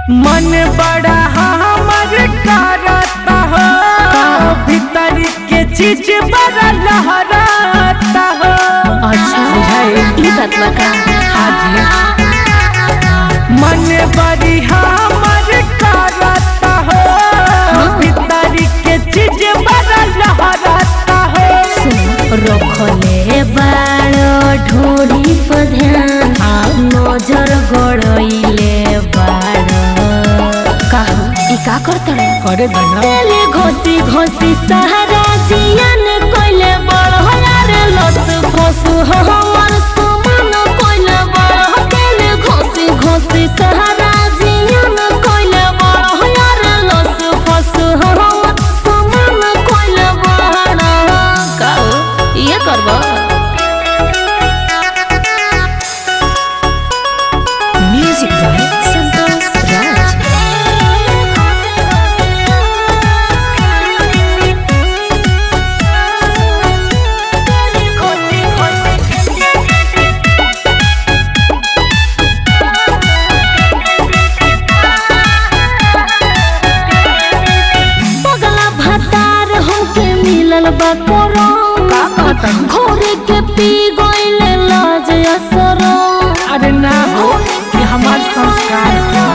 मन बड़ा हमर करता हो, भीतर के चीज बड़ा लहराता हो। अच्छा बुझाई बात बका। हाजी मन बड़ी हमर करता हो, भीतर के चीज बड़ा लहराता हो। रखले बाड़ो ढोरी पर ध्यान, नजर गड़इले बाड़ो। काहू ई का करतड़े? करे दना तेले घोसी घोसी सहारा जियान कोइले बड़ यार लस फसु हमर समान कोइले बड़। तेले घोसी घोसी सहारा जियान कोइले बड़ यार लस फसु हमर समान कोइले बड़। काहू ये करबो? Music by Santosh Raj. पगला भतार हमके मिलल बा कोरोना, घोरे के पी गइले लाज असरो। अरे ना हो कि हमार संस्कार हो।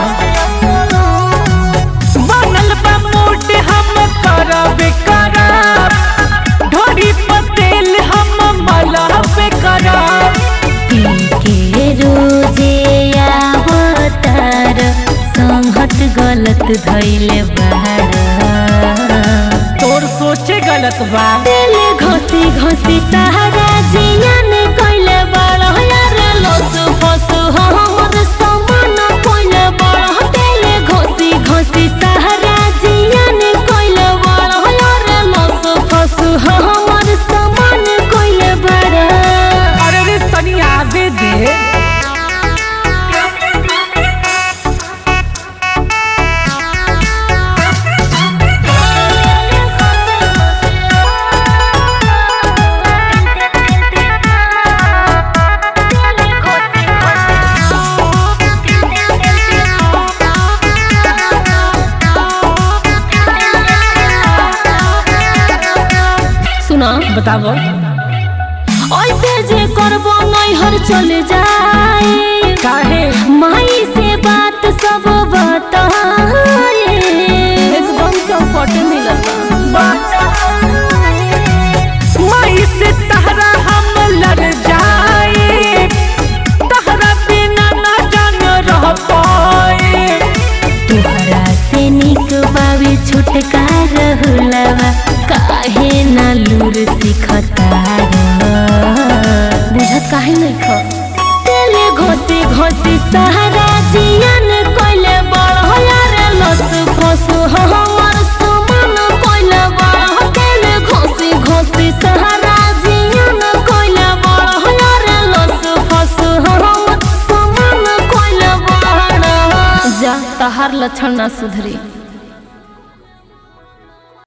बनल बा मूड हम करब करब, ढोरी पतेल हम मलब करब। पी के रोजे आवतार संगत गलत धइले बाड़। तोर सोचे गलत बा। तेले घोसी घोसी सहारा जियान कोइले बड़ यार लस फसु हमर समान कोइले बड़। तेले घोसी घोसी सहारा जियान कोइले बड़ यार लस फसु हमर समान कोइले बड़। अरे रे तनी आवे दे। सुना बताबो ऐसे जे करबो नैहर चले जाए। काहे? माई से बात सब बताए। एकदम चौपट मिलल बा। माई से तहरा हम लड़ जाए, तहरा बिना ना जान रह पाए। तोहरा से निक बावे छुटकार हुलवा, काहे ना लूर सिखतार। बुझत काहे नहीं ख? तेले घोसी घोसी सहारा जियान कोइले बड़ यार लस फसु हमर समान कोइले बड़। तेले घोसी घोसी सहारा जियान कोइले बड़ यार लस फसु हमर समान कोइले बड़। जा तहार लक्षण ना सुधरी।